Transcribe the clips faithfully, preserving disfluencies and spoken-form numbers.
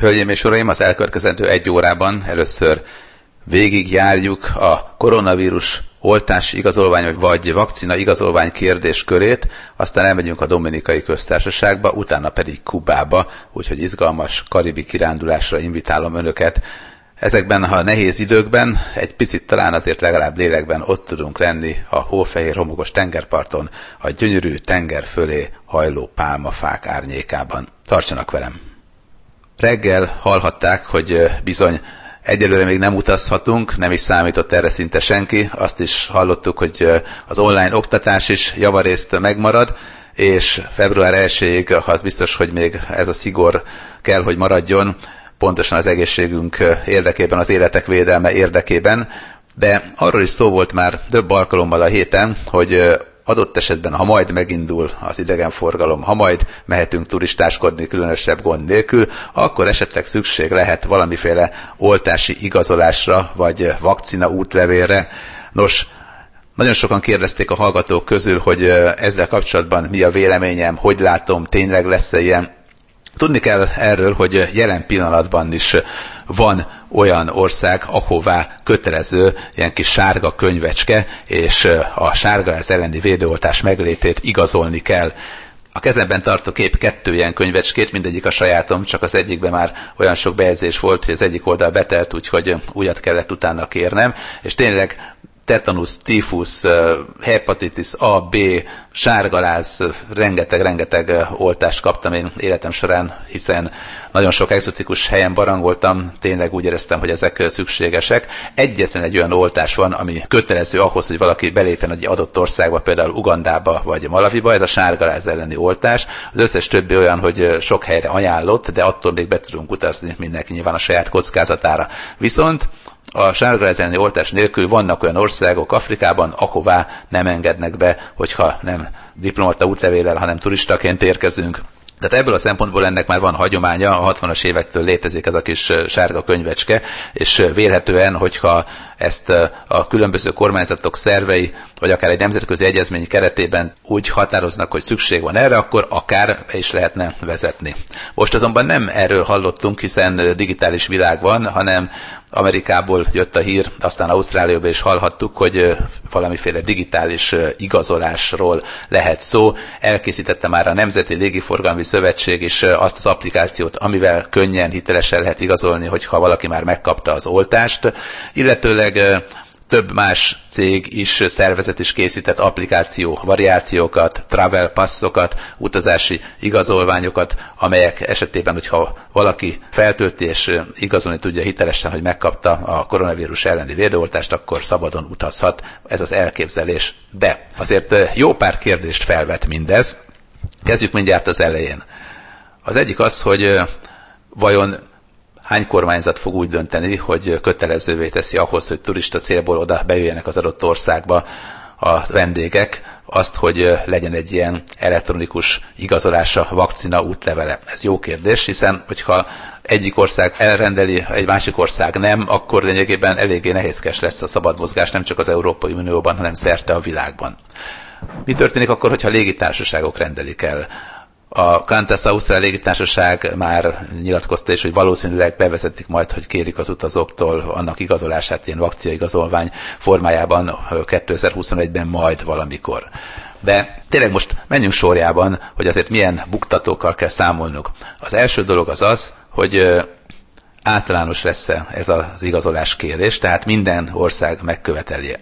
Hölgyeim és uraim, az elkövetkezendő egy órában először végigjárjuk a koronavírus oltási igazolvány vagy vakcina igazolvány kérdéskörét, aztán elmegyünk a Dominikai Köztársaságba, utána pedig Kubába, úgyhogy izgalmas karibi kirándulásra invitálom önöket. Ezekben a nehéz időkben egy picit talán azért legalább lélekben ott tudunk lenni a hófehér homokos tengerparton, a gyönyörű tenger fölé hajló pálmafák árnyékában. Tartsanak velem! Reggel hallhatták, hogy bizony egyelőre még nem utazhatunk, nem is számított erre szinte senki. Azt is hallottuk, hogy az online oktatás is javarészt megmarad, és február elsejéig az biztos, hogy még ez a szigor kell, hogy maradjon, pontosan az egészségünk érdekében, az életek védelme érdekében. De arról is szó volt már több alkalommal a héten, hogy adott esetben, ha majd megindul az idegenforgalom, ha majd mehetünk turistáskodni különösebb gond nélkül, akkor esetleg szükség lehet valamiféle oltási igazolásra, vagy vakcina útlevélre. Nos, nagyon sokan kérdezték a hallgatók közül, hogy ezzel kapcsolatban mi a véleményem, hogy látom, tényleg lesz-e ilyen. Tudni kell erről, hogy jelen pillanatban is van olyan ország, ahová kötelező ilyen kis sárga könyvecske, és a sárgaláz elleni védőoltás meglétét igazolni kell. A kezemben tartok épp kettő ilyen könyvecskét, mindegyik a sajátom, csak az egyikben már olyan sok bejegyzés volt, hogy az egyik oldal betelt, úgyhogy újat kellett utána kérnem, és tényleg tetanusz, tífusz, hepatitis A, B, sárgaláz, rengeteg-rengeteg oltást kaptam én életem során, hiszen nagyon sok egzotikus helyen barangoltam, tényleg úgy éreztem, hogy ezek szükségesek. Egyetlen egy olyan oltás van, ami kötelező ahhoz, hogy valaki belépjen egy adott országba, például Ugandába vagy Malaviba, ez a sárgaláz elleni oltás. Az összes többi olyan, hogy sok helyre ajánlott, de attól még be tudunk utazni mindenki nyilván a saját kockázatára. Viszont a sárgaláz elleni oltás nélkül vannak olyan országok Afrikában, ahová nem engednek be, hogyha nem diplomata útlevéllel, hanem turistaként érkezünk. Tehát ebből a szempontból ennek már van hagyománya, a hatvanas évektől létezik ez a kis sárga könyvecske, és vélhetően, hogyha ezt a különböző kormányzatok szervei, vagy akár egy nemzetközi egyezmény keretében úgy határoznak, hogy szükség van erre, akkor akár be is lehetne vezetni. Most azonban nem erről hallottunk, hiszen digitális világ van, hanem Amerikából jött a hír, aztán Ausztráliából is hallhattuk, hogy valamiféle digitális igazolásról lehet szó. Elkészítette már a Nemzeti Légiforgalmi Szövetség is azt az applikációt, amivel könnyen, hitelesen lehet igazolni, hogyha valaki már megkapta az oltást, illetőleg több más cég is, szervezet is készített applikáció variációkat, travel passzokat, utazási igazolványokat, amelyek esetében, hogyha valaki feltölti és igazolni tudja hitelesen, hogy megkapta a koronavírus elleni védőoltást, akkor szabadon utazhat. Ez az elképzelés. De azért jó pár kérdést felvet mindez. Kezdjük mindjárt az elején. Az egyik az, hogy vajon hány kormányzat fog úgy dönteni, hogy kötelezővé teszi ahhoz, hogy turista célból oda bejöjjenek az adott országba a vendégek, azt, hogy legyen egy ilyen elektronikus igazolása, vakcina útlevele. Ez jó kérdés, hiszen hogyha egyik ország elrendeli, egy másik ország nem, akkor lényegében eléggé nehézkes lesz a szabad mozgás nem csak az Európai Unióban, hanem szerte a világban. Mi történik akkor, hogyha légitársaságok rendelik el? A Qantas Ausztrál légitársaság már nyilatkozta is, hogy valószínűleg bevezetik majd, hogy kérik az utazóktól annak igazolását ilyen vakcinaigazolvány formájában kétezer-huszonegyben majd valamikor. De tényleg most menjünk sorjában, hogy azért milyen buktatókkal kell számolnunk. Az első dolog az az, hogy általános lesz-e ez az igazolás kérés, tehát minden ország megköveteli.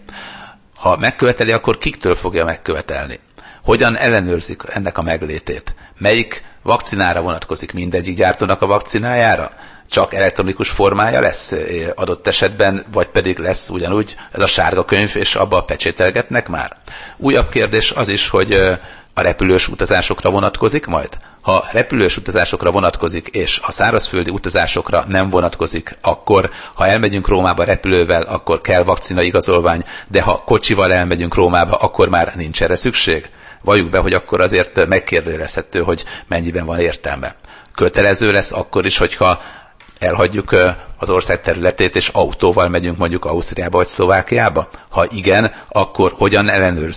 Ha megköveteli, akkor kiktől fogja megkövetelni? Hogyan ellenőrzik ennek a meglétét? Melyik vakcinára vonatkozik? Mindegyik gyártónak a vakcinájára? Csak elektronikus formája lesz adott esetben, vagy pedig lesz ugyanúgy ez a sárga könyv, és abba pecsételgetnek már? Újabb kérdés az is, hogy a repülős utazásokra vonatkozik majd? Ha repülős utazásokra vonatkozik, és a szárazföldi utazásokra nem vonatkozik, akkor ha elmegyünk Rómába repülővel, akkor kell vakcinaigazolvány, de ha kocsival elmegyünk Rómába, akkor már nincs erre szükség? Valljuk be, hogy akkor azért megkérdőjelezhető, hogy mennyiben van értelme. Kötelező lesz akkor is, hogyha elhagyjuk az ország területét, és autóval megyünk mondjuk Ausztriába vagy Szlovákiába? Ha igen, akkor hogyan ellenőrzik?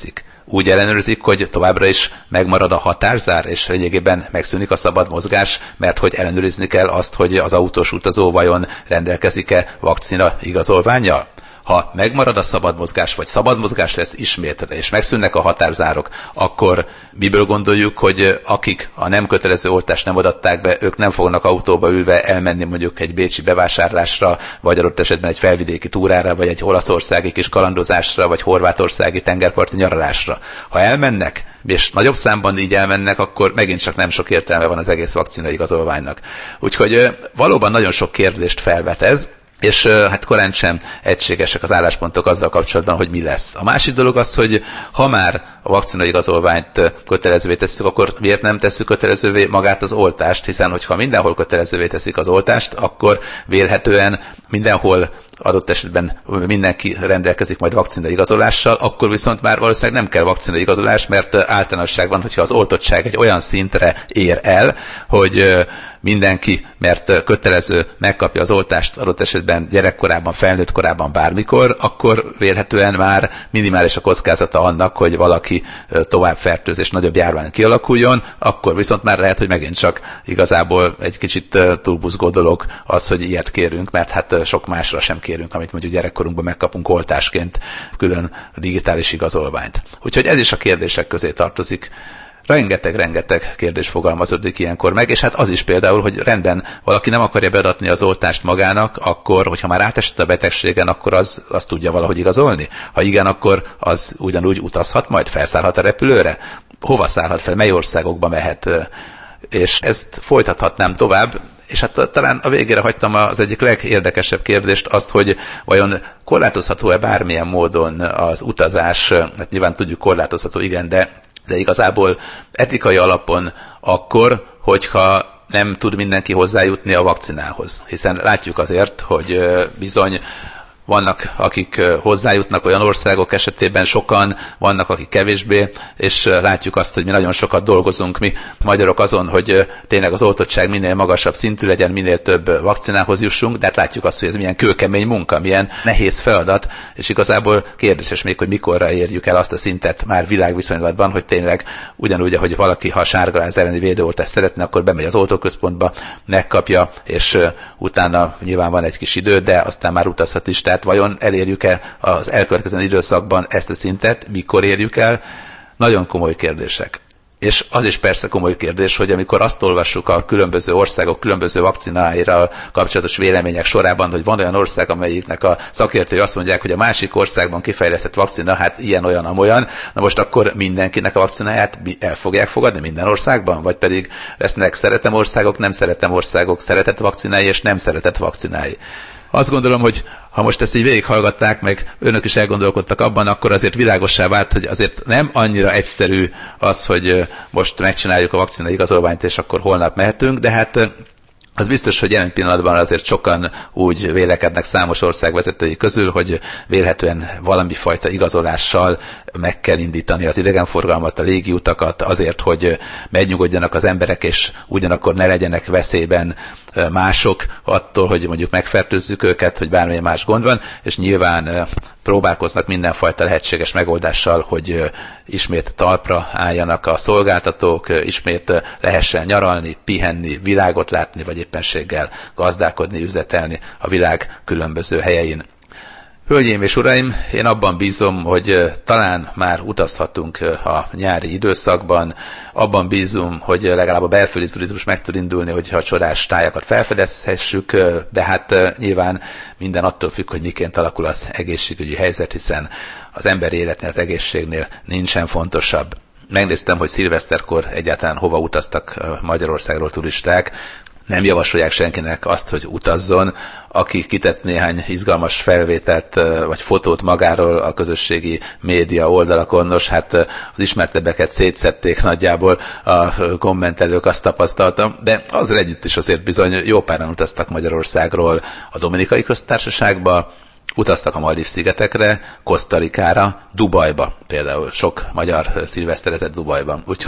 úgy ellenőrzik, hogy továbbra is megmarad a határzár, és lényegében megszűnik a szabad mozgás, mert hogy ellenőrizni kell azt, hogy az autós utazó vajon rendelkezik-e vakcina igazolvánnyal. Ha megmarad a szabad mozgás, vagy szabad mozgás lesz ismét, és megszűnnek a határzárok, akkor miből gondoljuk, hogy akik a nem kötelező oltást nem adatták be, ők nem fognak autóba ülve elmenni mondjuk egy bécsi bevásárlásra, vagy adott esetben egy felvidéki túrára, vagy egy olaszországi kis kalandozásra, vagy horvátországi tengerparti nyaralásra. Ha elmennek, és nagyobb számban így elmennek, akkor megint csak nem sok értelme van az egész vakcina igazolványnak. Úgyhogy valóban nagyon sok kérdést felvet ez, és hát korán sem egységesek az álláspontok azzal kapcsolatban, hogy mi lesz. A másik dolog az, hogy ha már a vakcina igazolványt kötelezővé tesszük, akkor miért nem tesszük kötelezővé magát az oltást, hiszen hogyha mindenhol kötelezővé teszik az oltást, akkor vélhetően mindenhol adott esetben mindenki rendelkezik majd vakcina igazolással, akkor viszont már valószínűleg nem kell vakcina igazolás, mert általánosságban, hogyha az oltottság egy olyan szintre ér el, hogy mindenki, mert kötelező, megkapja az oltást adott esetben gyerekkorában, felnőtt korában, bármikor, akkor vélhetően már minimális a kockázata annak, hogy valaki tovább fertőzés, nagyobb járvány kialakuljon, akkor viszont már lehet, hogy megint csak igazából egy kicsit túlbuzgó dolog az, hogy ilyet kérünk, mert hát sok másra sem kérünk, amit mondjuk gyerekkorunkban megkapunk oltásként, külön digitális igazolványt. Úgyhogy ez is a kérdések közé tartozik. Rengeteg-rengeteg kérdés fogalmazódik ilyenkor meg, és hát az is például, hogy rendben valaki nem akarja beadatni az oltást magának, akkor, hogyha már átesett a betegségen, akkor az, az tudja valahogy igazolni. Ha igen, akkor az ugyanúgy utazhat majd, felszállhat a repülőre? Hova szállhat fel, mely országokba mehet? És ezt folytathatnám tovább, és hát talán a végére hagytam az egyik legérdekesebb kérdést, azt, hogy vajon korlátozható-e bármilyen módon az utazás, hát nyilván tudjuk korlátozható, igen, de de igazából etikai alapon akkor, hogyha nem tud mindenki hozzájutni a vakcinához. Hiszen látjuk azért, hogy bizony vannak, akik hozzájutnak olyan országok esetében sokan, vannak, akik kevésbé, és látjuk azt, hogy mi nagyon sokat dolgozunk, mi magyarok azon, hogy tényleg az oltottság minél magasabb szintű legyen, minél több vakcinához jussunk, de hát látjuk azt, hogy ez milyen kőkemény munka, milyen nehéz feladat, és igazából kérdéses még, hogy mikorra érjük el azt a szintet már világviszonylatban, hogy tényleg ugyanúgy, ahogy valaki, ha sárgaláz elleni védőoltást szeretne, akkor bemegy az oltóközpontba, megkapja, és utána nyilván van egy kis idő, de aztán már utazhat is. Tehát vajon elérjük-e az elkövetkező időszakban ezt a szintet, mikor érjük el? Nagyon komoly kérdések. És az is persze komoly kérdés, hogy amikor azt olvassuk a különböző országok különböző vakcináira kapcsolatos vélemények sorában, hogy van olyan ország, amelyiknek a szakértői azt mondják, hogy a másik országban kifejlesztett vakcina, hát ilyen, olyan, amolyan, na most akkor mindenkinek a vakcináját el fogják fogadni minden országban? Vagy pedig lesznek szeretem országok, nem szeretem országok, szeretett vakcinái és nem szeretett vakcinái? Azt gondolom, hogy ha most ezt így végighallgatták, meg önök is elgondolkodtak abban, akkor azért világossá vált, hogy azért nem annyira egyszerű az, hogy most megcsináljuk a vakcina igazolványt, és akkor holnap mehetünk, de hát az biztos, hogy jelen pillanatban azért sokan úgy vélekednek számos ország vezetői közül, hogy vélhetően valami fajta igazolással meg kell indítani az idegenforgalmat, a légiutakat azért, hogy megnyugodjanak az emberek, és ugyanakkor ne legyenek veszélyben mások attól, hogy mondjuk megfertőzzük őket, hogy bármilyen más gond van, és nyilván próbálkoznak mindenfajta lehetséges megoldással, hogy ismét talpra álljanak a szolgáltatók, ismét lehessen nyaralni, pihenni, világot látni, vagy éppenséggel gazdálkodni, üzletelni a világ különböző helyein. Hölgyeim és uraim, én abban bízom, hogy talán már utazhatunk a nyári időszakban, abban bízom, hogy legalább a belföldi turizmus meg tud indulni, hogyha a csodás tájakat felfedezhessük, de hát nyilván minden attól függ, hogy miként alakul az egészségügyi helyzet, hiszen az emberi életnél, az egészségnél nincsen fontosabb. Megnéztem, hogy szilveszterkor egyáltalán hova utaztak Magyarországról turisták. Nem javasolják senkinek azt, hogy utazzon, aki kitett néhány izgalmas felvételt vagy fotót magáról a közösségi média oldalakon. Nos, hát az ismertebbeket szétszedték nagyjából a kommentelők, azt tapasztaltam, de azzal együtt is azért bizony jó páran utaztak Magyarországról a Dominikai Köztársaságba, utaztak a Maldív-szigetekre, Costa Ricára, Dubajba például. Sok magyar szilveszterezett Dubajban. Úgyhogy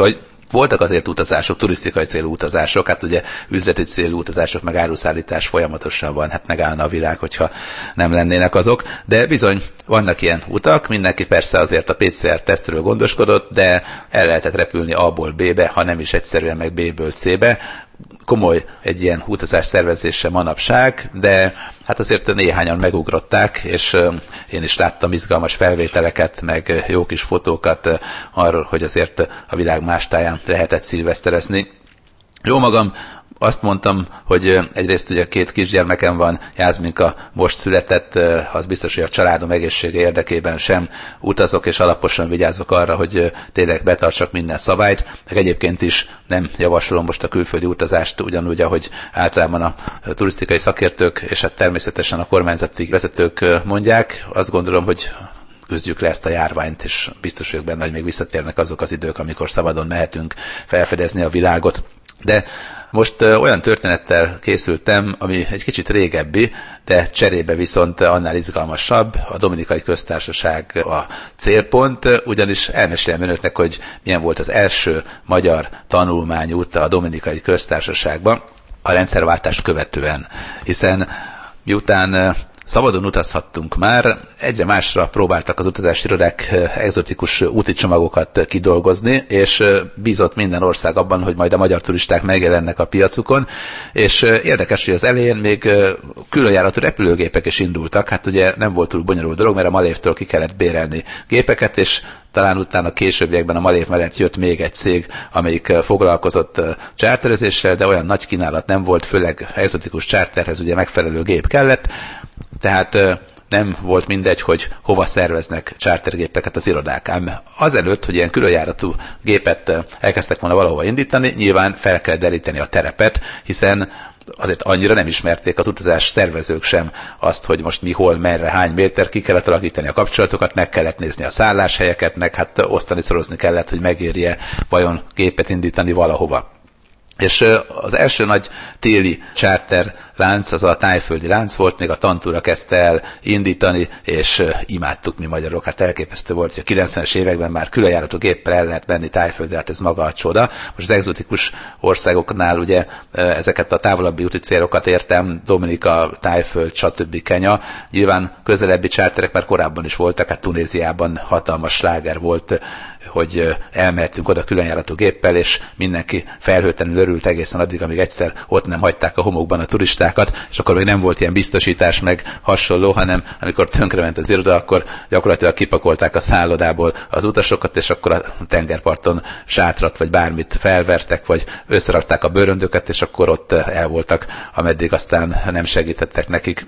Voltak azért utazások, turisztikai célú utazások, hát ugye üzleti célú utazások, meg áruszállítás folyamatosan van, hát megállna a világ, hogyha nem lennének azok, de bizony vannak ilyen utak, mindenki persze azért a pé cé er tesztről gondoskodott, de el lehetett repülni A-ból B-be, ha nem is egyszerűen meg B-ből C-be. Komoly egy ilyen utazás szervezése manapság, de hát azért néhányan megugrották, és én is láttam izgalmas felvételeket, meg jó kis fotókat arról, hogy azért a világ más táján lehetett szilveszterezni. Jó magam, azt mondtam, hogy egyrészt ugye két kisgyermekem van, Jászminka most született, az biztos, hogy a családom egészsége érdekében sem utazok, és alaposan vigyázok arra, hogy tényleg betartsak minden szabályt, meg egyébként is nem javasolom most a külföldi utazást, ugyanúgy, ahogy általában a turisztikai szakértők, és hát természetesen a kormányzati vezetők mondják. Azt gondolom, hogy küzdjük le ezt a járványt, és biztos vagyok benne, hogy még visszatérnek azok az idők, amikor szabadon mehetünk felfedezni a világot. De most olyan történettel készültem, ami egy kicsit régebbi, de cserébe viszont annál izgalmasabb. A Dominikai Köztársaság a célpont, ugyanis elmesélem önöknek, hogy milyen volt az első magyar tanulmányút a Dominikai Köztársaságban a rendszerváltást követően. Hiszen miután szabadon utazhattunk már, egyre másra próbáltak az utazási irodák egzotikus úti csomagokat kidolgozni, és bízott minden ország abban, hogy majd a magyar turisták megjelennek a piacukon, és érdekes, hogy az elején még különjáratú repülőgépek is indultak, hát ugye nem volt túl bonyolult dolog, mert a Malévtől ki kellett bérelni gépeket, és talán utána későbbiekben a Malév mellett jött még egy cég, amelyik foglalkozott charterezéssel, de olyan nagy kínálat nem volt, főleg egzotikus charterhez ugye megfelelő gép kellett, tehát nem volt mindegy, hogy hova szerveznek chartergépeket az irodák. Ám azelőtt, hogy ilyen különjáratú gépet elkezdtek volna valahova indítani, nyilván fel kell deríteni a terepet, hiszen azért annyira nem ismerték az utazás szervezők sem azt, hogy most mi, hol, merre, hány méter, ki kellett alakítani a kapcsolatokat, meg kellett nézni a szálláshelyeket, meg hát osztani, szorozni kellett, hogy megérje vajon gépet indítani valahova. És az első nagy téli charter lánc, az a tájföldi lánc volt, még a Tantúra kezdte el indítani, és imádtuk mi magyarok. Hát elképesztő volt, hogy a kilencvenes években már különjáratú géppel el lehet menni Tájföldre, hát ez maga a csoda. Most az egzotikus országoknál ugye ezeket a távolabbi úti célokat értem, Dominika, Tájföld, stb. Kenya. Nyilván közelebbi charterek már korábban is voltak, hát Tunéziában hatalmas sláger volt, hogy elmehetünk oda különjáratú géppel, és mindenki felhőtlenül örült egészen addig, amíg egyszer ott nem hagyták a homokban a turistákat, és akkor még nem volt ilyen biztosítás meg hasonló, hanem amikor tönkrement az iroda, akkor gyakorlatilag kipakolták a szállodából az utasokat, és akkor a tengerparton sátrat, vagy bármit felvertek, vagy összerakták a bőröndöket, és akkor ott el voltak, ameddig aztán nem segítettek nekik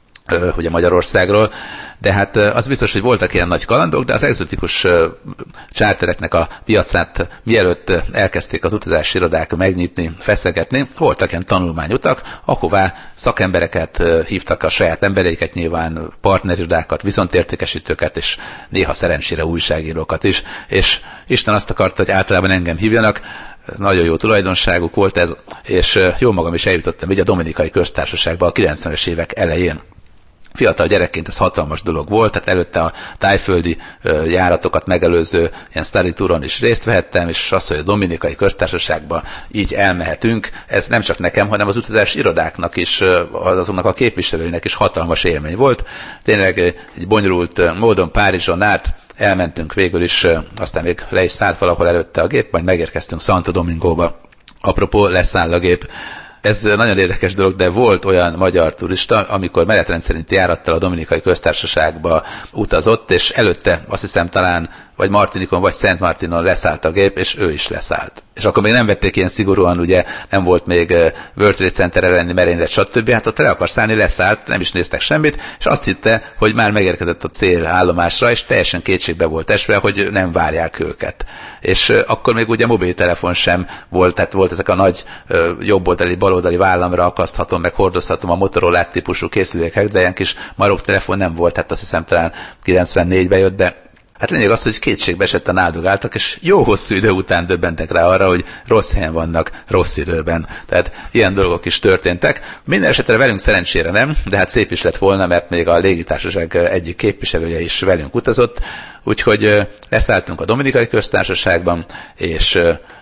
ugye Magyarországról, de hát az biztos, hogy voltak ilyen nagy kalandok, de az egzotikus chartereknek a piacát mielőtt elkezdték az utazási irodák megnyitni, feszegetni, voltak ilyen tanulmányutak, ahová szakembereket hívtak, a saját embereiket, nyilván partnerirodákat, viszontértékesítőket, és néha szerencsére újságírókat is, és Isten azt akarta, hogy általában engem hívjanak, nagyon jó tulajdonságuk volt ez, és jó magam is eljutottam így a Dominikai Köztársaságba a kilencvenes évek elején. Fiatal gyerekként ez hatalmas dolog volt, tehát előtte a tájföldi járatokat megelőző ilyen study touron is részt vehettem, és az, hogy a Dominikai Köztársaságba így elmehetünk, ez nem csak nekem, hanem az utazás irodáknak is, azoknak a képviselőinek is hatalmas élmény volt. Tényleg egy bonyolult módon Párizson át elmentünk végül is, aztán még le is szállt valahol előtte a gép, majd megérkeztünk Santo Domingóba. Apropó, leszáll a gép. Ez nagyon érdekes dolog, de volt olyan magyar turista, amikor menetrend szerinti járattal a Dominikai Köztársaságba utazott, és előtte azt hiszem talán vagy Martinikon, vagy Szent Martinon leszállt a gép, és ő is leszállt. És akkor még nem vették ilyen szigorúan, ugye nem volt még World Trade Center elleni merénylet, stb. Hát ott le akar szállni, leszállt, nem is néztek semmit, és azt hitte, hogy már megérkezett a célállomásra, és teljesen kétségbe volt esve, hogy nem várják őket. És akkor még ugye mobiltelefon sem volt, tehát volt ezek a nagy jobboldali, baloldali vállamra akaszthatom, meg hordozhatom a Motorola típusú készülékek, de ilyen kis marok telefon nem volt, hát azt hiszem talán kilencvennégyben jött, de hát lényeg az, hogy kétségbe esetten áldogáltak, és jó hosszú idő után döbbentek rá arra, hogy rossz helyen vannak, rossz időben. Tehát ilyen dolgok is történtek. Minden esetre velünk szerencsére nem, de hát szép is lett volna, mert még a légitársaság egyik képviselője is velünk utazott, úgyhogy leszálltunk a Dominikai Köztársaságban, és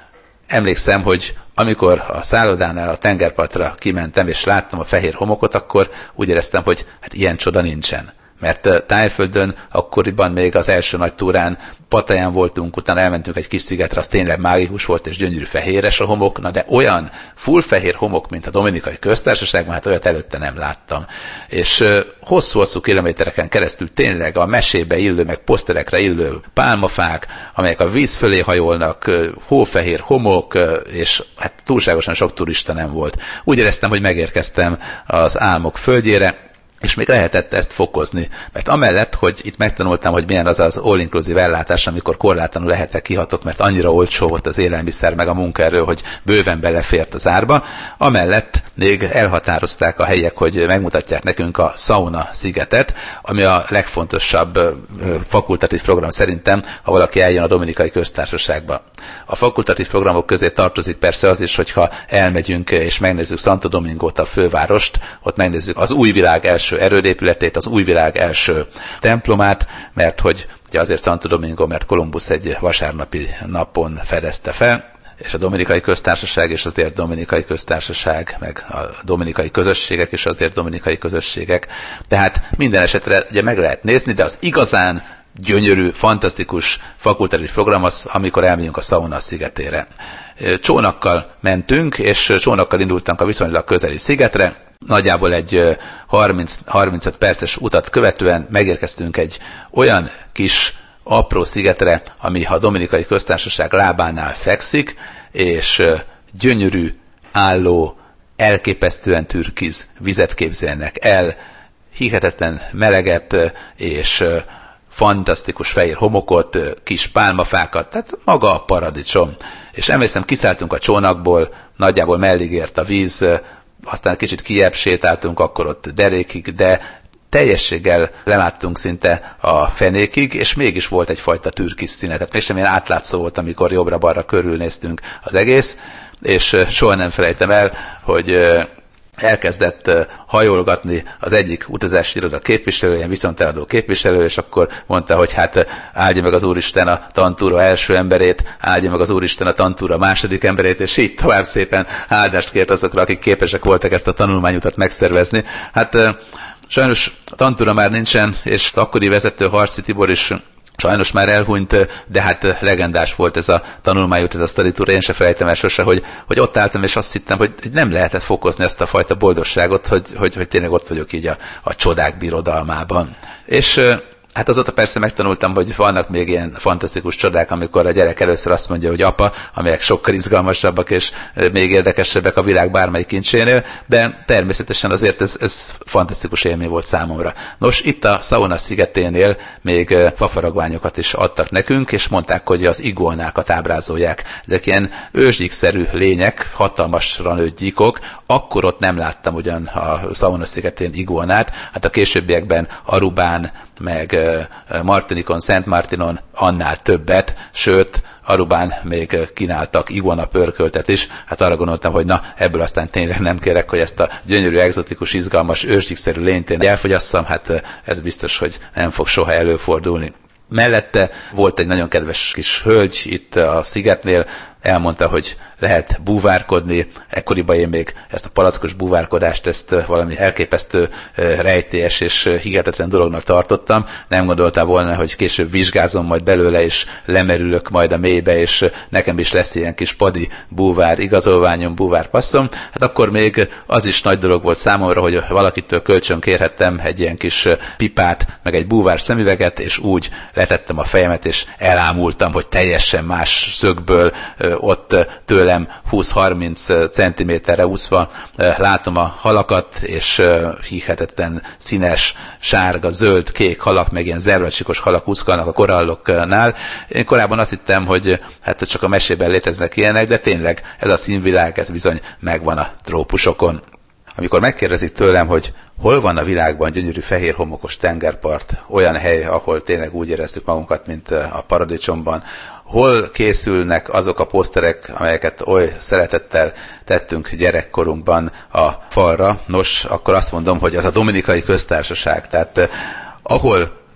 emlékszem, hogy amikor a szállodánál a tengerpartra kimentem, és láttam a fehér homokot, akkor úgy éreztem, hogy hát ilyen csoda nincsen. Mert Tájföldön akkoriban még az első nagy túrán Pattayán voltunk, utána elmentünk egy kis szigetre, az tényleg mágikus volt, és gyönyörű fehéres a homok, na de olyan full fehér homok, mint a Dominikai Köztársaságban, hát olyat előtte nem láttam. És hosszú-hosszú kilométereken keresztül tényleg a mesébe illő, meg poszterekre illő pálmafák, amelyek a víz fölé hajolnak, hófehér homok, és hát túlságosan sok turista nem volt. Úgy éreztem, hogy megérkeztem az álmok földjére, és még lehetett ezt fokozni. Mert amellett, hogy itt megtanultam, hogy milyen az az all-inclusive ellátás, amikor korlátlanul lehetek kihatok, mert annyira olcsó volt az élelmiszer meg a munkaerő, hogy bőven belefért az árba, amellett még elhatározták a helyiek, hogy megmutatják nekünk a Sauna szigetet, ami a legfontosabb fakultatív program szerintem, ha valaki eljön a Dominikai Köztársaságba. A fakultatív programok közé tartozik persze az is, hogyha elmegyünk és megnézzük Santo Domingot, a fővárost, ott megnézzük az új világ első erődépületét, az új világ első templomát, mert hogy ugye azért Santo Domingo, mert Kolumbusz egy vasárnapi napon fedezte fel, és a Dominikai Köztársaság és azért Dominikai Köztársaság, meg a dominikai közösségek és azért dominikai közösségek. Tehát minden esetre ugye meg lehet nézni, de az igazán gyönyörű, fantasztikus fakultatív program az, amikor elmegyünk a Sauna szigetére. Csónakkal mentünk, és csónakkal indultunk a viszonylag közeli szigetre. Nagyjából egy harminc-harmincöt perces utat követően megérkeztünk egy olyan kis apró szigetre, ami a Dominikai Köztársaság lábánál fekszik, és gyönyörű, álló, elképesztően türkiz vizet képzelnek el, hihetetlen meleget és fantasztikus fehér homokot, kis pálmafákat, tehát maga a paradicsom. És emlékszem, kiszálltunk a csónakból, nagyjából mellig ért a víz, aztán kicsit kijebb sétáltunk, akkor ott derékig, de teljességgel leláttunk szinte a fenékig, és mégis volt egyfajta türkisz színe. Tehát mégsem ilyen átlátszó volt, amikor jobbra-balra körülnéztünk az egész, és soha nem felejtem el, hogy elkezdett hajolgatni az egyik utazási iroda képviselő, ilyen viszonteladó képviselő, és akkor mondta, hogy hát áldja meg az Úristen a tantúra első emberét, áldja meg az Úristen a tantúra második emberét, és így tovább szépen áldást kért azokra, akik képesek voltak ezt a tanulmányutat megszervezni. Hát sajnos a tantúra már nincsen, és akkori vezető Harci Tibor is sajnos már elhunyt, de hát legendás volt ez a tanulmányút, ez a study tour. Én se felejtem el sose, hogy, hogy ott álltam, és azt hittem, hogy nem lehetett fokozni ezt a fajta boldogságot, hogy, hogy, hogy tényleg ott vagyok így a, a csodák birodalmában. És hát azóta persze megtanultam, hogy vannak még ilyen fantasztikus csodák, amikor a gyerek először azt mondja, hogy apa, amelyek sokkal izgalmasabbak és még érdekesebbek a világ bármelyik kincsénél, de természetesen azért ez, ez fantasztikus élmény volt számomra. Nos, itt a Sauna szigeténél még fafaragványokat is adtak nekünk, és mondták, hogy az iguanákat ábrázolják. Ezek ilyen ősgyíkszerű lények, hatalmasra nőtt gyíkok. Akkor ott nem láttam ugyan a Sauna szigetén iguanát, hát a későbbiekben Arubán, meg Martinikon, Szent Martinon annál többet, sőt, Arubán még kínáltak iguana pörköltet is. Hát arra gondoltam, hogy na, ebből aztán tényleg nem kérek, hogy ezt a gyönyörű, egzotikus, izgalmas, ősgyíkszerű lényt én elfogyasszam, hát ez biztos, hogy nem fog soha előfordulni. Mellette volt egy nagyon kedves kis hölgy itt a szigetnél, elmondta, hogy lehet búvárkodni. Ekkoriban én még ezt a palackos búvárkodást, ezt valami elképesztő rejtélyes és hihetetlen dolognak tartottam. Nem gondoltam volna, hogy később vizsgázom majd belőle, és lemerülök majd a mélybe, és nekem is lesz ilyen kis padi búvár igazolványom, búvár passzom. Hát akkor még az is nagy dolog volt számomra, hogy valakitől kölcsön kérhettem egy ilyen kis pipát, meg egy búvár szemüveget, és úgy letettem a fejemet, és elámultam, hogy teljesen más szögből ott tőlem húsz-harminc centiméterre úszva látom a halakat, és hihetetlen színes, sárga, zöld, kék halak, meg ilyen zebracsikos halak úszkálnak a koralloknál. Én korábban azt hittem, hogy hát csak a mesében léteznek ilyenek, de tényleg ez a színvilág, ez bizony megvan a trópusokon. Amikor megkérdezik tőlem, hogy hol van a világban gyönyörű fehér homokos tengerpart, olyan hely, ahol tényleg úgy érezzük magunkat, mint a paradicsomban, hol készülnek azok a poszterek, amelyeket oly szeretettel tettünk gyerekkorunkban a falra, nos, akkor azt mondom, hogy az a Dominikai Köztársaság. Tehát ahol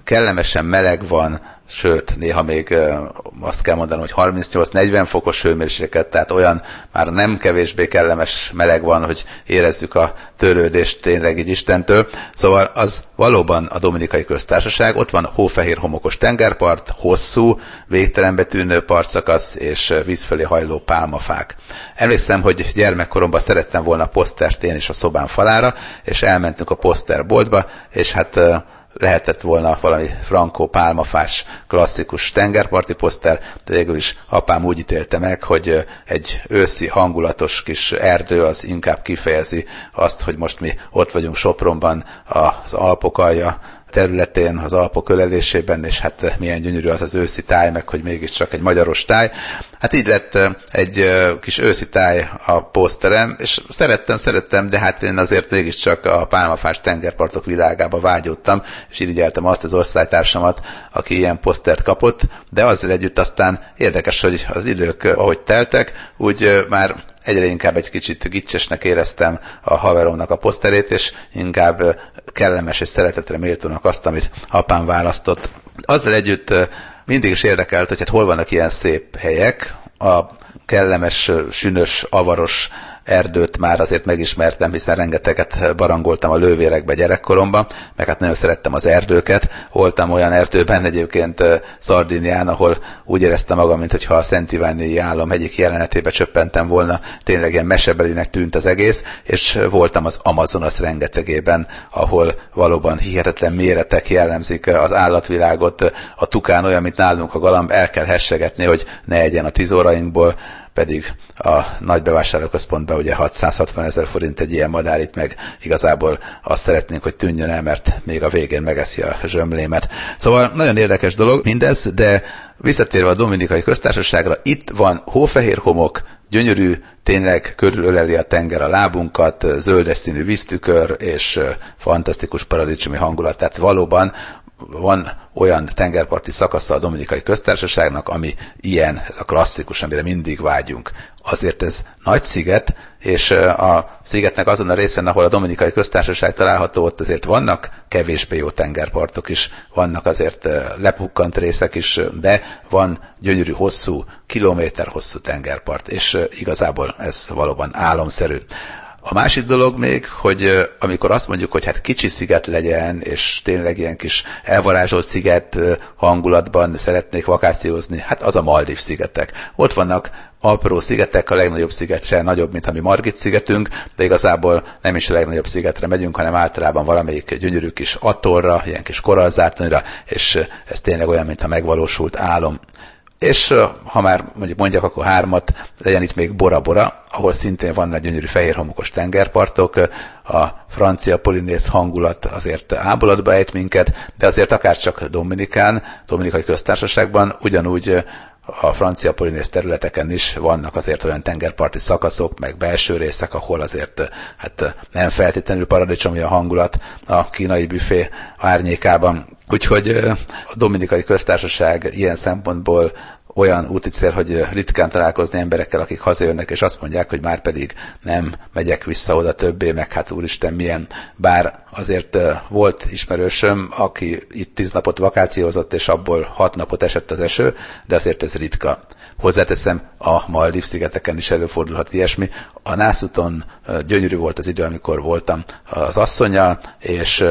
kellemesen meleg van, sőt, néha még azt kell mondanom, hogy harmincnyolc-negyven fokos hőmérséklet, tehát olyan már nem kevésbé kellemes meleg van, hogy érezzük a törődést tényleg így Istentől. Szóval az valóban a Dominikai Köztársaság, ott van hófehér homokos tengerpart, hosszú, végtelenbe tűnő partszakasz és víz fölé hajló pálmafák. Emlékszem, hogy gyermekkoromban szerettem volna posztert én is a szobám falára, és elmentünk a poszterboltba, és hát lehetett volna valami frankó, pálmafás, klasszikus tengerparti poszter, de végül is apám úgy ítélte meg, hogy egy őszi, hangulatos kis erdő az inkább kifejezi azt, hogy most mi ott vagyunk Sopronban, az Alpok alja területén, az Alpok ölelésében, és hát milyen gyönyörű az az őszi táj, meg hogy mégiscsak egy magyaros táj. Hát így lett egy kis őszi táj a poszterem, és szerettem, szerettem, de hát én azért mégiscsak a pálmafás tengerpartok világába vágyódtam, és irigyeltem azt az osztálytársamat, aki ilyen posztert kapott, de azzal együtt aztán érdekes, hogy az idők, ahogy teltek, úgy már egyre inkább egy kicsit gicsesnek éreztem a haveromnak a poszterét, és inkább kellemes és szeretetre méltónak azt, amit apám választott. Azzal együtt mindig is érdekelt, hogy hát hol vannak ilyen szép helyek, a kellemes, sünös, avaros erdőt már azért megismertem, hiszen rengeteget barangoltam a lővérekbe gyerekkoromban, meg hát nagyon szerettem az erdőket. Voltam olyan erdőben egyébként Szardinián, ahol úgy éreztem magam, mintha a Szent Iványi állam egyik jelenetébe csöppentem volna, tényleg ilyen mesebelinek tűnt az egész, és voltam az Amazonas rengetegében, ahol valóban hihetetlen méretek jellemzik az állatvilágot. A tukán olyan, mint nálunk a galamb, el kell hessegetni, hogy ne egyen a tíz órainkból, pedig a nagy bevásárlóközpontban ugye hatszázhatvan ezer forint egy ilyen madár, itt meg igazából azt szeretnénk, hogy tűnjön el, mert még a végén megeszi a zsömlémet. Szóval nagyon érdekes dolog mindez, de visszatérve a Dominikai Köztársaságra, itt van hófehér homok, gyönyörű, tényleg körülöleli a tenger a lábunkat, zöldes színű víztükör és fantasztikus paradicsomi hangulat, tehát valóban van olyan tengerparti szakasza a Dominikai Köztársaságnak, ami ilyen, ez a klasszikus, amire mindig vágyunk. Azért ez nagy sziget, és a szigetnek azon a részen, ahol a Dominikai Köztársaság található, ott azért vannak kevésbé jó tengerpartok is, vannak azért lepukkant részek is, de van gyönyörű, hosszú, kilométer hosszú tengerpart, és igazából ez valóban álomszerű. A másik dolog még, hogy amikor azt mondjuk, hogy hát kicsi sziget legyen, és tényleg ilyen kis elvarázsolt sziget hangulatban szeretnék vakációzni, hát az a Maldív szigetek. Ott vannak apró szigetek, a legnagyobb sziget se nagyobb, mint a mi Margit szigetünk, de igazából nem is a legnagyobb szigetre megyünk, hanem általában valamelyik gyönyörű kis atollra, ilyen kis korallzátonyra, és ez tényleg olyan, mint a megvalósult álom. És ha már mondjuk mondjak, akkor hármat, legyen itt még Bora Bora, ahol szintén vannak gyönyörű fehérhomokos tengerpartok, a francia polinész hangulat azért ábulatba ejt minket, de azért akárcsak Dominikán, Dominikai Köztársaságban ugyanúgy a francia polinész területeken is vannak azért olyan tengerparti szakaszok, meg belső részek, ahol azért hát nem feltétlenül paradicsomi a hangulat a kínai büfé árnyékában. Úgyhogy a Dominikai Köztársaság ilyen szempontból olyan úti cél, hogy ritkán találkozni emberekkel, akik hazajönnek, és azt mondják, hogy már pedig nem megyek vissza oda többé, meg hát úristen milyen. Bár azért volt ismerősöm, aki itt tíz napot vakációzott, és abból hat napot esett az eső, de azért ez ritka. Hozzáteszem, a Maldív szigeteken is előfordulhat ilyesmi. A Nászuton gyönyörű volt az idő, amikor voltam az asszonnyal, és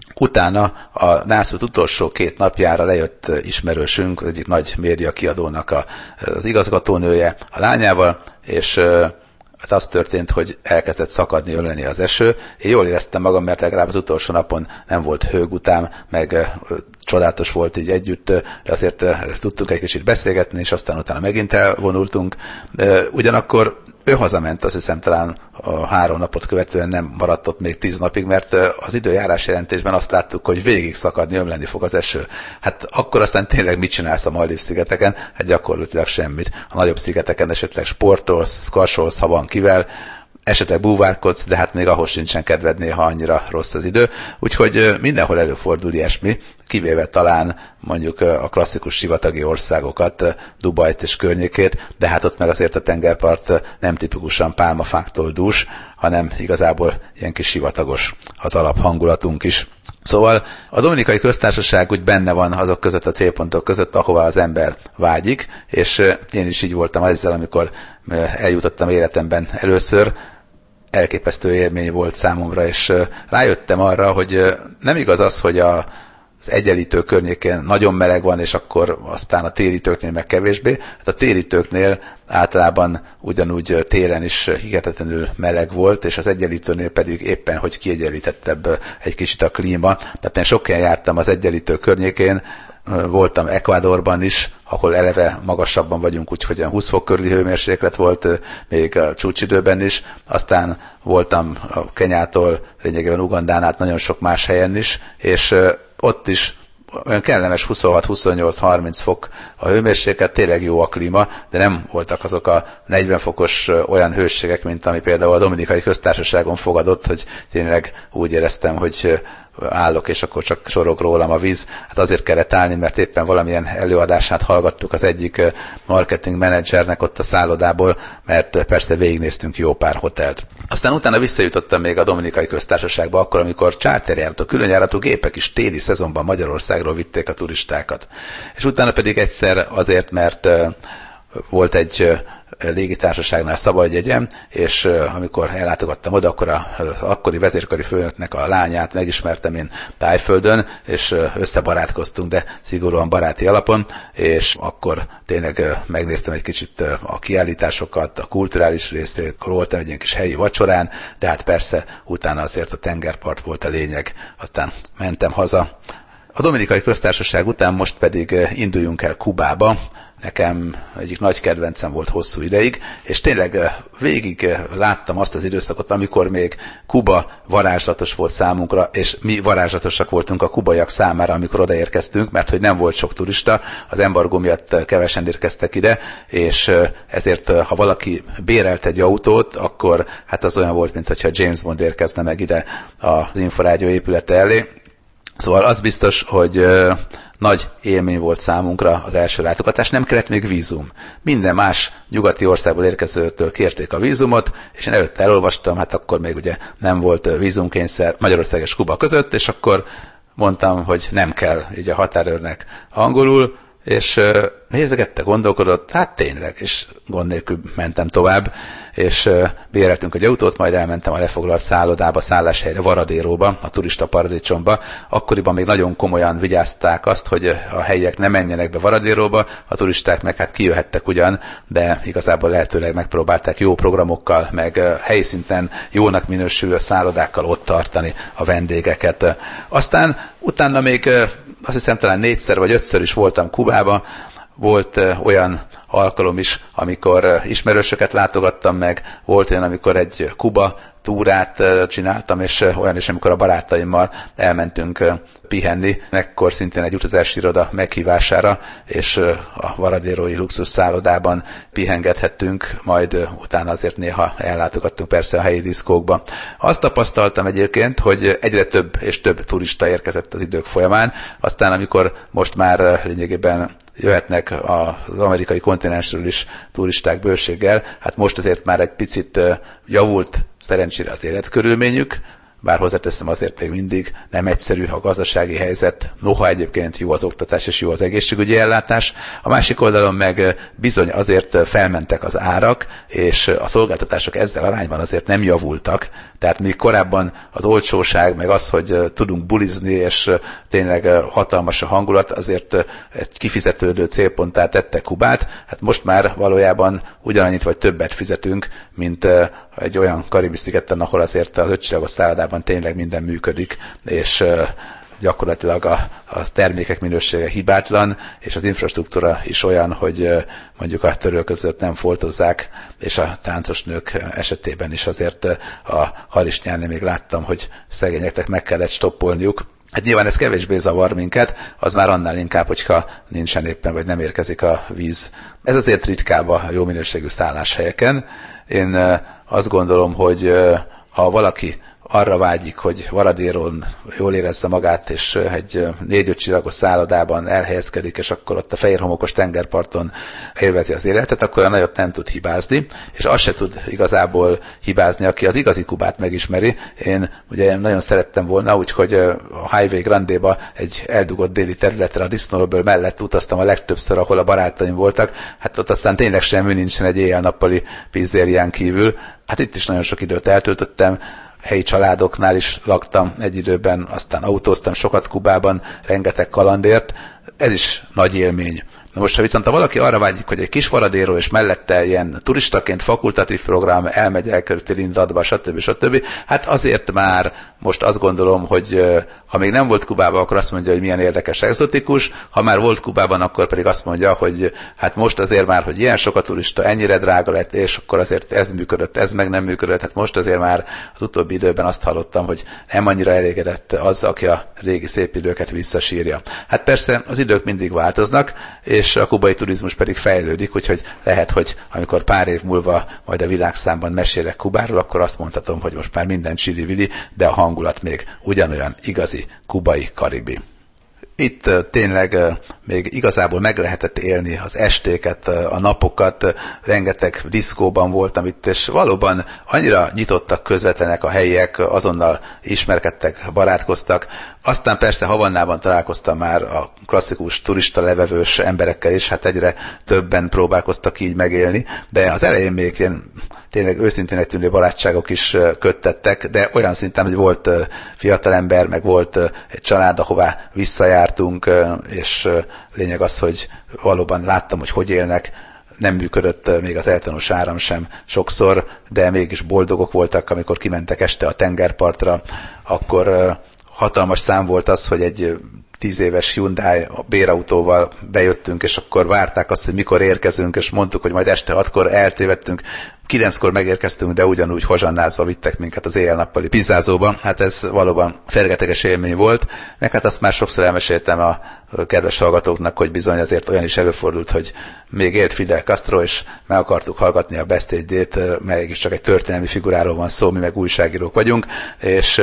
utána a Nászút utolsó két napjára lejött ismerősünk, az egyik nagy média kiadónak a, az igazgatónője a lányával, és hát az történt, hogy elkezdett szakadni, ömleni az eső. Én jól éreztem magam, mert legalább az utolsó napon nem volt hőgutám, meg csodálatos volt így együtt, de azért tudtunk egy kicsit beszélgetni, és aztán utána megint elvonultunk. Ugyanakkor ő hazament, azt hiszem talán a három napot követően nem maradt ott még tíz napig, mert az időjárás jelentésben azt láttuk, hogy végig szakadni, ömleni fog az eső. Hát akkor aztán tényleg mit csinálsz a Maldív szigeteken? Hát gyakorlatilag semmit. A nagyobb szigeteken esetleg sportolsz, squasholsz, ha van kivel, esetleg búvárkodsz, de hát még ahhoz sincsen kedved néha, annyira rossz az idő. Úgyhogy mindenhol előfordul ilyesmi, kivéve talán mondjuk a klasszikus sivatagi országokat, Dubajt és környékét, de hát ott meg azért a tengerpart nem tipikusan pálmafáktól dús, hanem igazából ilyen kis sivatagos. az alaphangulatunk is. Szóval a Dominikai Köztársaság úgy benne van azok között a célpontok között, ahová az ember vágyik, és én is így voltam ezzel, amikor eljutottam életemben először. Elképesztő élmény volt számomra, és rájöttem arra, hogy nem igaz az, hogy a az egyenlítő környékén nagyon meleg van, és akkor aztán a térítőknél meg kevésbé. Hát a térítőknél általában ugyanúgy télen is hihetetlenül meleg volt, és az egyenlítőnél pedig éppen, hogy kiegyenlítettebb egy kicsit a klíma. Tehát én sok helyen jártam az egyenlítő környékén, voltam Ecuadorban is, ahol eleve magasabban vagyunk, úgyhogy húsz fok körüli hőmérséklet volt még a csúcsidőben is. Aztán voltam a Kenyától, lényegében Ugandán át nagyon sok más helyen is, és ott is olyan kellemes huszonhat, huszonnyolc, harminc fok a hőmérséklet, tényleg jó a klíma, de nem voltak azok a negyven fokos olyan hőségek, mint ami például a Dominikai Köztársaságon fogadott, hogy tényleg úgy éreztem, hogy állok, és akkor csak sorog rólam a víz. Hát azért kellett állni, mert éppen valamilyen előadását hallgattuk az egyik marketing menedzsernek ott a szállodából, mert persze végignéztünk jó pár hotelt. Aztán utána visszajutottam még a Dominikai Köztársaságba, akkor, amikor charterjáratú, különjáratú gépek is téli szezonban Magyarországról vitték a turistákat. És utána pedig egyszer azért, mert volt egy légitársaságnál szabadjegyem, és uh, amikor ellátogattam oda, akkor az akkori vezérkari főnöknek a lányát megismertem én Tájföldön, és uh, összebarátkoztunk, de szigorúan baráti alapon, és akkor tényleg uh, megnéztem egy kicsit uh, a kiállításokat, a kulturális részét, akkor voltam egy ilyen kis helyi vacsorán, de hát persze utána azért a tengerpart volt a lényeg, aztán mentem haza. A Dominikai Köztársaság után most pedig uh, induljunk el Kubába. Nekem egyik nagy kedvencem volt hosszú ideig, és tényleg végig láttam azt az időszakot, amikor még Kuba varázslatos volt számunkra, és mi varázslatosak voltunk a kubaiak számára, amikor odaérkeztünk, mert hogy nem volt sok turista, az embargó miatt kevesen érkeztek ide, és ezért, ha valaki bérelt egy autót, akkor hát az olyan volt, mintha James Bond érkezne meg ide az inforádió épülete elé. Szóval az biztos, hogy nagy élmény volt számunkra az első látogatás, nem kellett még vízum. Minden más nyugati országból érkezőtől kérték a vízumot, és én előtte elolvastam, hát akkor még ugye nem volt vízumkényszer Magyarország és Kuba között, és akkor mondtam, hogy nem kell így a határőrnek angolul, és uh, nézegette, gondolkodott, hát tényleg, és gond nélkül mentem tovább, és uh, béreltünk egy autót, majd elmentem a lefoglalt szállodába, szálláshelyre, Varadéróba, a turista paradicsomba. Akkoriban még nagyon komolyan vigyázták azt, hogy a helyiek ne menjenek be Varadéróba, a turisták meg hát kijöhettek ugyan, de igazából lehetőleg megpróbálták jó programokkal, meg uh, helyi szinten jónak minősülő szállodákkal ott tartani a vendégeket. Aztán utána még uh, azt hiszem talán négyszer vagy ötször is voltam Kubába, volt uh, olyan alkalom is, amikor uh, ismerősöket látogattam meg, volt olyan, amikor egy Kuba túrát uh, csináltam, és uh, olyan is, amikor a barátaimmal elmentünk uh, pihenni, ekkor szintén egy utazási iroda meghívására, és uh, a varadérói luxus szállodában pihengethettünk, majd uh, utána azért néha ellátogattunk persze a helyi diszkókba. Azt tapasztaltam egyébként, hogy egyre több és több turista érkezett az idők folyamán, aztán amikor most már uh, lényegében jöhetnek az amerikai kontinensről is turisták bőséggel, hát most azért már egy picit uh, javult szerencsére az életkörülményük, bár hozzáteszem azért még mindig nem egyszerű a gazdasági helyzet, noha egyébként jó az oktatás és jó az egészségügyi ellátás. A másik oldalon meg bizony azért felmentek az árak, és a szolgáltatások ezzel arányban azért nem javultak. Tehát míg korábban az olcsóság, meg az, hogy tudunk bulizni, és tényleg hatalmas a hangulat, azért egy kifizetődő célponttá tette Kubát, hát most már valójában ugyanannyit vagy többet fizetünk, mint egy olyan Karibi-szigeten, ahol azért az ötcsillagos szállodában tényleg minden működik, és gyakorlatilag a, a termékek minősége hibátlan, és az infrastruktúra is olyan, hogy mondjuk a törölközőt nem foltozzák, és a táncos nők esetében is azért a harisnyán még láttam, hogy szegényeknek meg kellett stoppolniuk. Hát nyilván ez kevésbé zavar minket, az már annál inkább, hogyha nincsen éppen, vagy nem érkezik a víz. Ez azért ritkább a jó minőségű szálláshelyeken. Én azt gondolom, hogy ha valaki arra vágyik, hogy Varadéron jól érezze magát, és egy négy-öt csillagos szállodában elhelyezkedik, és akkor ott a fehér homokos tengerparton élvezi az életet, akkor olyan nagyot nem tud hibázni, és azt se tud igazából hibázni, aki az igazi Kubát megismeri. Én ugye nagyon szerettem volna, úgyhogy a Highway Grande-ba egy eldugott déli területre a disznóöböl mellett utaztam a legtöbbször, ahol a barátaim voltak. Hát ott aztán tényleg semmi nincsen egy éjjel-nappali pizzérián kívül. Hát itt is nagyon sok időt eltöltöttem, helyi családoknál is laktam egy időben, aztán autóztam sokat Kubában, rengeteg kalandért. Ez is nagy élmény. Na most, ha viszont ha valaki arra vágyik, hogy egy kis Varadero és mellette ilyen turistaként fakultatív program elmegy, elkerülti Rindadba, stb. stb. Hát azért már most azt gondolom, hogy ha még nem volt Kubában, akkor azt mondja, hogy milyen érdekes, egzotikus, ha már volt Kubában, akkor pedig azt mondja, hogy hát most azért már, hogy ilyen sok a turista, ennyire drága lett, és akkor azért ez működött, ez meg nem működött, hát most azért már az utóbbi időben azt hallottam, hogy nem annyira elégedett az, aki a régi szép időket visszasírja. Hát persze az idők mindig változnak, és a kubai turizmus pedig fejlődik, úgyhogy lehet, hogy amikor pár év múlva majd a világszámban mesélek Kubáról, akkor azt mondhatom, hogy most már minden csili-vili, de a hangulat még ugyanolyan igazi kubai karibi. Itt tényleg még igazából meg lehetett élni az estéket, a napokat, rengeteg diszkóban voltam itt, és valóban annyira nyitottak, közvetlenek a helyiek, azonnal ismerkedtek, barátkoztak. Aztán persze Havannában találkoztam már a klasszikus turista levevős emberekkel is, hát egyre többen próbálkoztak így megélni, de az elején még ilyen tényleg őszintén tűnő barátságok is köttettek, de olyan szinten, hogy volt fiatalember, meg volt egy család, ahová visszajártunk, és lényeg az, hogy valóban láttam, hogy hogy élnek, nem működött még az elektromos áram sem sokszor, de mégis boldogok voltak, amikor kimentek este a tengerpartra, akkor hatalmas szám volt az, hogy egy tíz éves Hyundai bérautóval bejöttünk, és akkor várták azt, hogy mikor érkezünk, és mondtuk, hogy majd este hatkor eltévedtünk. Kilenckor megérkeztünk, de ugyanúgy hozsannázva vittek minket az éjjel-nappali pizzázóba. Hát ez valóban fergeteges élmény volt. Meg hát azt már sokszor elmeséltem a kedves hallgatóknak, hogy bizony azért olyan is előfordult, hogy még élt Fidel Castro, és meg akartuk hallgatni a beszédét, mégis csak egy történelmi figuráról van szó, mi meg újságírók vagyunk, és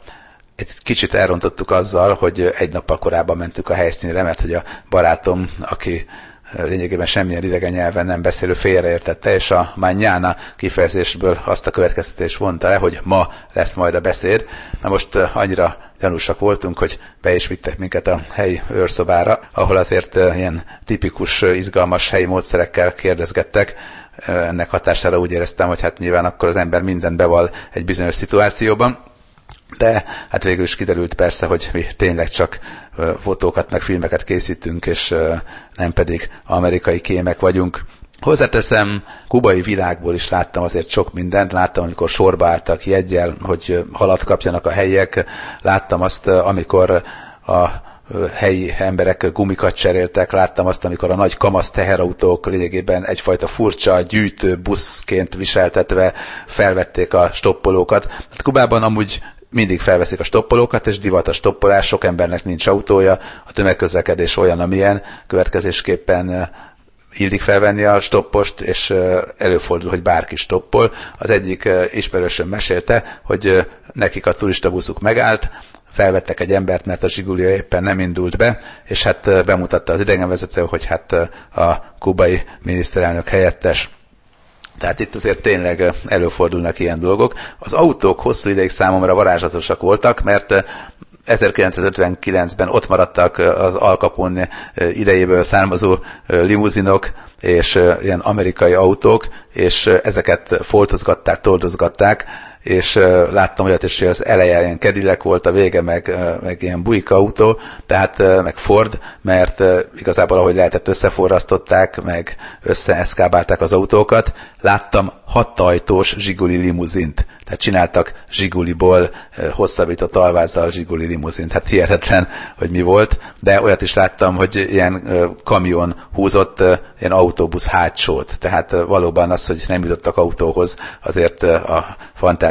egy kicsit elrontottuk azzal, hogy egy nappal korábban mentünk a helyszínre, mert hogy a barátom, aki lényegében semmilyen idegen nyelven nem beszélő, félreértette, és a mañana kifejezésből azt a következtetést vonta le, hogy ma lesz majd a beszéd. Na most annyira gyanúsak voltunk, hogy be is vittek minket a helyi őrszobára, ahol azért ilyen tipikus, izgalmas helyi módszerekkel kérdezgettek. Ennek hatására úgy éreztem, hogy hát nyilván akkor az ember mindent beval egy bizonyos szituációban. De hát végül is kiderült persze, hogy mi tényleg csak fotókat meg filmeket készítünk, és nem pedig amerikai kémek vagyunk. Hozzáteszem, kubai világból is láttam azért sok mindent, láttam, amikor sorba álltak jeggyel, hogy halat kapjanak a helyiek, láttam azt, amikor a helyi emberek gumikat cseréltek, láttam azt, amikor a nagy kamasz teherautók lényegében egyfajta furcsa gyűjtő buszként viseltetve felvették a stoppolókat. Hát Kubában amúgy mindig felveszik a stoppolókat, és divat a stoppolás, sok embernek nincs autója, a tömegközlekedés olyan, amilyen, következésképpen illik felvenni a stoppost, és előfordul, hogy bárki stoppol. Az egyik ismerősöm mesélte, hogy nekik a turistabuszuk megállt, felvettek egy embert, mert a Zsigulia éppen nem indult be, és hát bemutatta az idegenvezető, hogy hát a kubai miniszterelnök helyettes. Tehát itt azért tényleg előfordulnak ilyen dolgok. Az autók hosszú ideig számomra varázslatosak voltak, mert ezerkilencszázötvenkilencben ott maradtak az Al Capone idejéből származó limuzinok és ilyen amerikai autók, és ezeket foltozgatták, toldozgatták, és láttam olyat is, hogy az eleje ilyen Cadillac volt, a vége meg, meg ilyen Buick autó, tehát meg Ford, mert igazából ahogy lehetett összeforrasztották, meg összeeszkábálták az autókat. Láttam hatajtós Zsiguli limuzint, tehát csináltak Zsiguliból hosszabbított alvázzal Zsiguli limuzint. Hát hihetetlen, hogy mi volt, de olyat is láttam, hogy ilyen kamion húzott ilyen autóbusz hátsót, tehát valóban az, hogy nem jutottak autóhoz, azért a fantázia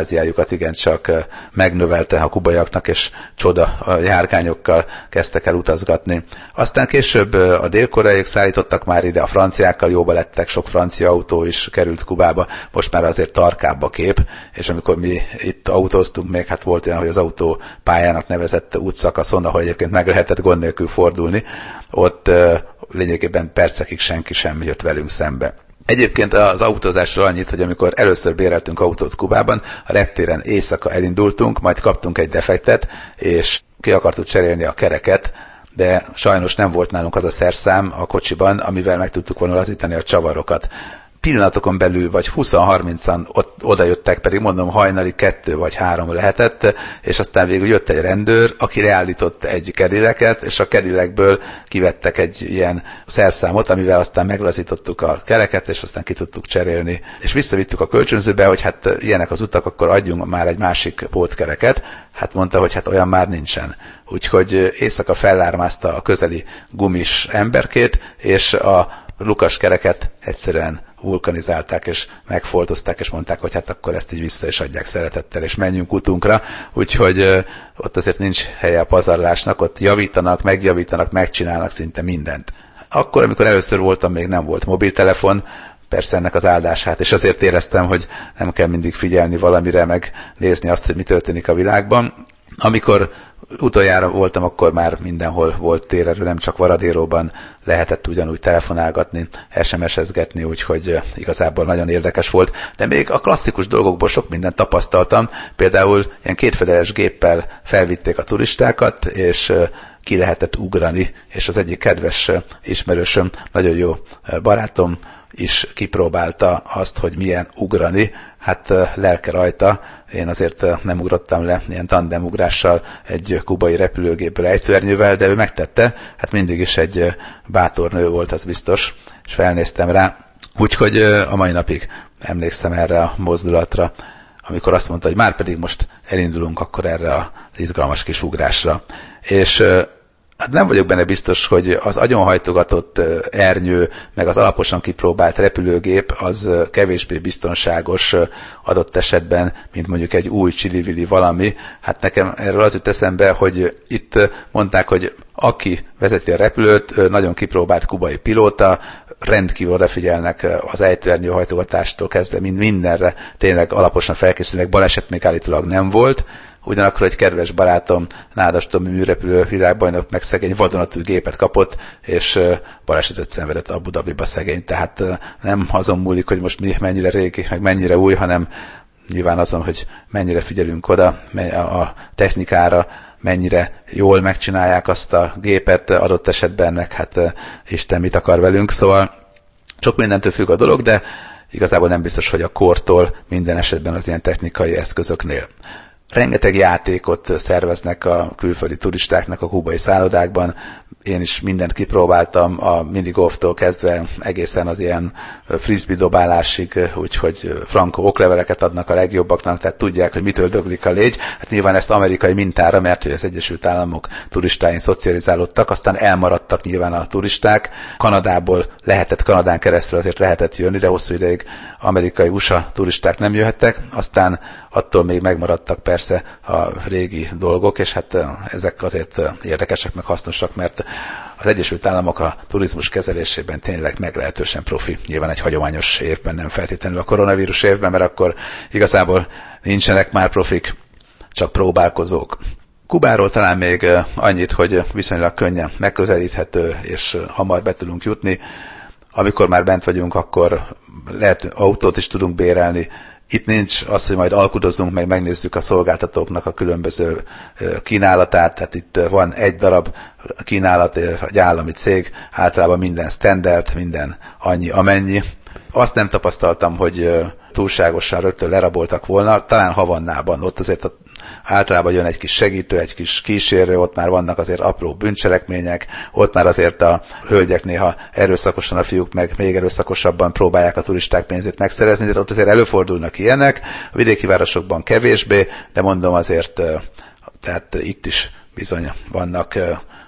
fantáziájukat igencsak megnövelte a kubaiaknak, és csoda a járgányokkal kezdtek el utazgatni. Aztán később a dél-koreaiak szállítottak már ide, a franciákkal jóba lettek, sok francia autó is került Kubába, most már azért tarkább a kép, és amikor mi itt autóztunk, még hát volt olyan, hogy az autópályának nevezett útszakaszon, ahol egyébként meg lehetett gond nélkül fordulni, ott lényegében percekig senki sem jött velünk szembe. Egyébként az autózásról annyit, hogy amikor először béreltünk autót Kubában, a reptéren éjszaka elindultunk, majd kaptunk egy defektet, és ki akartuk cserélni a kereket, de sajnos nem volt nálunk az a szerszám a kocsiban, amivel meg tudtuk volna lazítani a csavarokat. Pillanatokon belül vagy húsz-harmincan oda jöttek, pedig mondom hajnali kettő vagy három lehetett, és aztán végül jött egy rendőr, aki leállított egy kedileket, és a kedilekből kivettek egy ilyen szerszámot, amivel aztán meglazítottuk a kereket, és aztán ki tudtuk cserélni. És visszavittük a kölcsönzőbe, hogy hát ilyenek az utak, akkor adjunk már egy másik pótkereket. Hát mondta, hogy hát olyan már nincsen. Úgyhogy éjszaka fellármázta a közeli gumis emberkét, és a lukas kereket egyszerűen vulkanizálták, és megfoltozták, és mondták, hogy hát akkor ezt így vissza is adják szeretettel, és menjünk utunkra. Úgyhogy ö, ott azért nincs helye a pazarlásnak, ott javítanak, megjavítanak, megcsinálnak szinte mindent. Akkor, amikor először voltam, még nem volt mobiltelefon, persze ennek az áldását, és azért éreztem, hogy nem kell mindig figyelni valamire, meg nézni azt, hogy mi történik a világban. Amikor utoljára voltam, akkor már mindenhol volt térerő, nem csak Varadéróban lehetett ugyanúgy telefonálgatni, es em es-ezgetni, úgyhogy igazából nagyon érdekes volt. De még a klasszikus dolgokból sok mindent tapasztaltam, például ilyen kétfedeles géppel felvitték a turistákat, és ki lehetett ugrani, és az egyik kedves ismerősöm, nagyon jó barátom is kipróbálta azt, hogy milyen ugrani. Hát lelke rajta, én azért nem ugrottam le ilyen tandemugrással egy kubai repülőgépből ejtőernyővel, de ő megtette, hát mindig is egy bátor nő volt, az biztos, és felnéztem rá. Úgyhogy a mai napig emlékszem erre a mozdulatra, amikor azt mondta, hogy már pedig most elindulunk akkor erre az izgalmas kis ugrásra. És hát nem vagyok benne biztos, hogy az agyonhajtogatott ernyő, meg az alaposan kipróbált repülőgép az kevésbé biztonságos adott esetben, mint mondjuk egy új csili-vili valami. Hát nekem erről az jut eszembe, hogy itt mondták, hogy aki vezeti a repülőt, nagyon kipróbált kubai pilóta, rendkívül odafigyelnek az ejtőernyő hajtogatástól kezdve, mind mindenre tényleg alaposan felkészülnek, baleset még állítólag nem volt. Ugyanakkor egy kedves barátom, Nádas Tomi műrepülő világbajnok meg szegény vadonatúj gépet kapott, és balesetet szenvedett Abu Dhabiba szegény. Tehát nem azon múlik, hogy most mi mennyire régi, meg mennyire új, hanem nyilván azon, hogy mennyire figyelünk oda a technikára, mennyire jól megcsinálják azt a gépet, adott esetben meg hát Isten mit akar velünk. Szóval sok mindentől függ a dolog, de igazából nem biztos, hogy a kortól minden esetben az ilyen technikai eszközöknél. Rengeteg játékot szerveznek a külföldi turistáknak a kubai szállodákban. Én is mindent kipróbáltam, a minigolftól kezdve egészen az ilyen frisbee dobálásig, úgyhogy frankó okleveleket adnak a legjobbaknak, tehát tudják, hogy mitől döglik a légy. Hát nyilván ezt amerikai mintára, mert hogy az Egyesült Államok turistáin szocializálódtak, aztán elmaradtak nyilván a turisták. Kanadából lehetett, Kanadán keresztül azért lehetett jönni, de hosszú ideig amerikai u es á turisták nem jöhettek, aztán attól még megmaradtak persze a régi dolgok, és hát ezek azért érdekesek, meg hasznosak, mert az Egyesült Államok a turizmus kezelésében tényleg meglehetősen profi. Nyilván egy hagyományos évben, nem feltétlenül a koronavírus évben, mert akkor igazából nincsenek már profik, csak próbálkozók. Kubáról talán még annyit, hogy viszonylag könnyen megközelíthető, és hamar be tudunk jutni. Amikor már bent vagyunk, akkor lehet autót is tudunk bérelni. Itt nincs az, hogy majd alkudozzunk, meg megnézzük a szolgáltatóknak a különböző kínálatát, tehát itt van egy darab kínálat, egy állami cég, általában minden standard, minden annyi amennyi. Azt nem tapasztaltam, hogy túlságosan rögtön leraboltak volna, talán Havannában, ott azért általában jön egy kis segítő, egy kis kísérő, ott már vannak azért apró bűncselekmények, ott már azért a hölgyek néha erőszakosan, a fiúk meg még erőszakosabban próbálják a turisták pénzét megszerezni, de ott azért előfordulnak ilyenek, a vidéki városokban kevésbé, de mondom azért, tehát itt is bizony vannak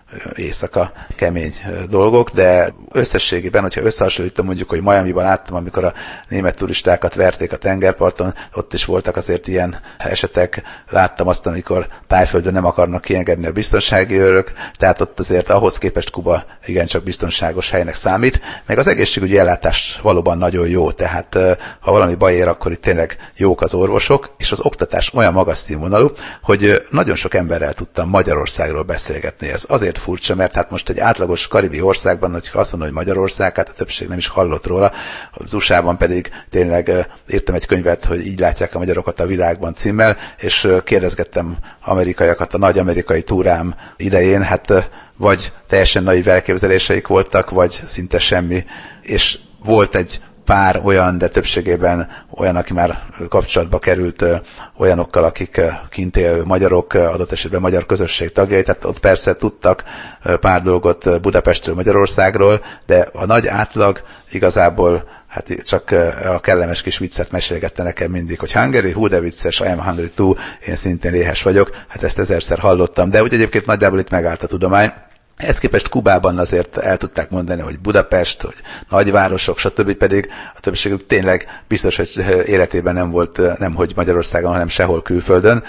éjszaka kemény dolgok, de összességében, hogyha összehasonlítom mondjuk, hogy Miamiban láttam, amikor a német turistákat verték a tengerparton, ott is voltak azért ilyen esetek, láttam azt, amikor Tájföldön nem akarnak kiengedni a biztonsági őrök, tehát ott azért ahhoz képest Kuba igencsak biztonságos helynek számít, meg az egészségügyi ellátás valóban nagyon jó, tehát ha valami baj ér, akkor itt tényleg jók az orvosok, és az oktatás olyan magas színvonalú, hogy nagyon sok emberrel tudtam Magyarországról beszélgetni. Ez azért furcsa, mert hát most egy átlagos karibi országban, hogyha azt mondom, hogy Magyarország, hát a többség nem is hallott róla, az u es á-ban pedig tényleg írtam egy könyvet, hogy így látják a magyarokat a világban címmel, és kérdezgettem amerikaiakat a nagy amerikai túrám idején, hát vagy teljesen naiv elképzeléseik voltak, vagy szinte semmi, és volt egy pár olyan, de többségében olyan, aki már kapcsolatba került olyanokkal, akik kint él magyarok, adott esetben magyar közösség tagjai, tehát ott persze tudtak pár dolgot Budapestről, Magyarországról, de a nagy átlag igazából hát csak a kellemes kis viccet mesélgette nekem mindig, hogy Hungary, hú de vicces, I am hungry too, én szintén éhes vagyok, hát ezt ezerszer hallottam, de úgy egyébként nagyjából itt megállt a tudomány. Ezt képest Kubában azért el tudták mondani, hogy Budapest, hogy nagyvárosok, stb. Pedig a többségük tényleg biztos, hogy életében nem volt, nem hogy Magyarországon, hanem sehol külföldön.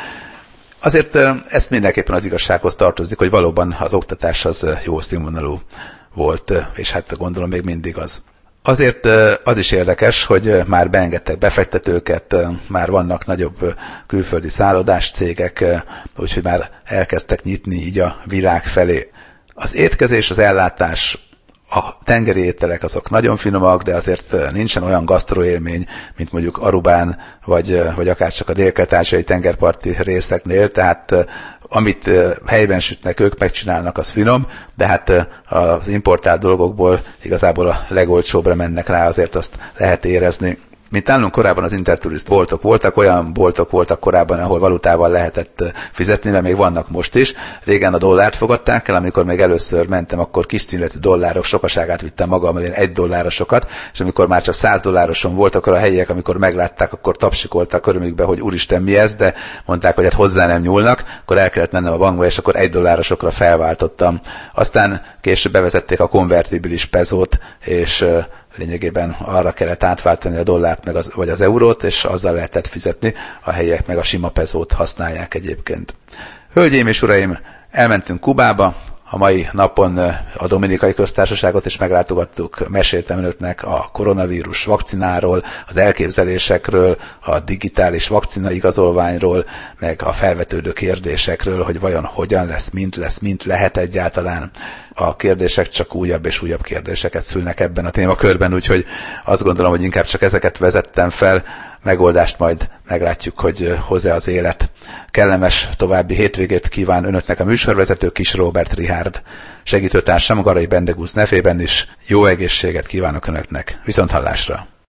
Azért ezt mindenképpen az igazsághoz tartozik, hogy valóban az oktatás az jó színvonalú volt, és hát gondolom még mindig az. Azért az is érdekes, hogy már beengedtek befektetőket, már vannak nagyobb külföldi szállodás cégek, úgyhogy már elkezdtek nyitni így a világ felé. Az étkezés, az ellátás, a tengeri ételek azok nagyon finomak, de azért nincsen olyan gasztroélmény, mint mondjuk Arubán, vagy, vagy akár csak a dél-kelet-ázsiai tengerparti részeknél, tehát amit helyben sütnek, ők megcsinálnak, az finom, de hát az importált dolgokból igazából a legolcsóbbra mennek rá, azért azt lehet érezni. Mint nálunk korábban az Intertourist boltok voltak, olyan boltok voltak korábban, ahol valutával lehetett fizetni, mert még vannak most is. Régen a dollárt fogadták el, amikor még először mentem, akkor kis színletű dollárok sokaságát vittem magammal, én egy dollárosokat, és amikor már csak száz dollároson volt, akkor a helyiek, amikor meglátták, akkor tapsikoltak örömükbe, hogy úristen mi ez, de mondták, hogy hát hozzá nem nyúlnak, akkor el kellett mennem a bankba, és akkor egy dollárosokra felváltottam. Aztán később bevezették a konvertibilis pezót, és lényegében arra kellett átváltani a dollárt meg az, vagy az eurót, és azzal lehetett fizetni, a helyiek meg a sima pezót használják egyébként. Hölgyeim és uraim, elmentünk Kubába, a mai napon a Dominikai Köztársaságot is meglátogattuk, meséltem önöknek a koronavírus vakcináról, az elképzelésekről, a digitális vakcina igazolványról, meg a felvetődő kérdésekről, hogy vajon hogyan lesz, mint lesz, mint lehet egyáltalán. A kérdések csak újabb és újabb kérdéseket szülnek ebben a témakörben, úgyhogy azt gondolom, hogy inkább csak ezeket vezettem fel, megoldást majd meglátjuk, hogy hoz-e az élet. Kellemes további hétvégét kíván önöknek a műsorvezető Kis Róbert Richárd. Segítőtársam Garai Bendegúz nevében is jó egészséget kívánok önöknek. Viszonthallásra!